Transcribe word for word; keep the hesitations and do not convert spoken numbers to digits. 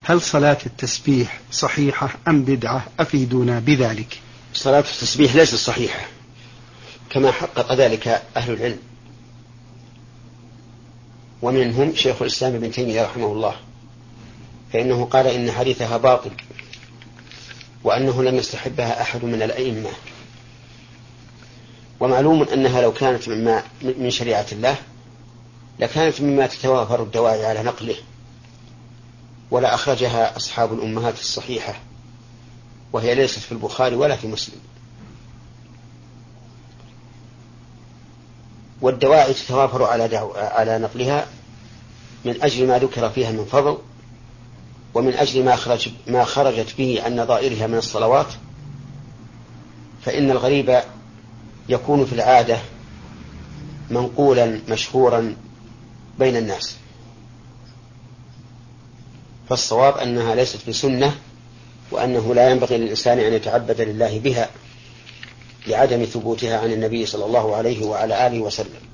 هل صلاة التسبيح صحيحة أم بدعة؟ أفيدونا بذلك. صلاة التسبيح ليست صحيحة كما حقق ذلك أهل العلم، ومنهم شيخ الإسلام ابن تيمية رحمه الله، فإنه قال إن حديثها باطل، وأنه لم يستحبها أحد من الأئمة. ومعلوم أنها لو كانت مما من شريعة الله لكانت مما تتوافر الدواعي على نقله، ولا أخرجها أصحاب الأمهات الصحيحة، وهي ليست في البخاري ولا في مسلم. والدواعي تتوافر على, دعو... على نقلها من أجل ما ذكر فيها من فضل، ومن أجل ما, خرج... ما خرجت به عن نظائرها من الصلوات. فإن الغريب يكون في العادة منقولا مشهورا بين الناس، فالصواب أنها ليست بسنة، وأنه لا ينبغي للإنسان أن يتعبد لله بها لعدم ثبوتها عن النبي صلى الله عليه وعلى آله وسلم.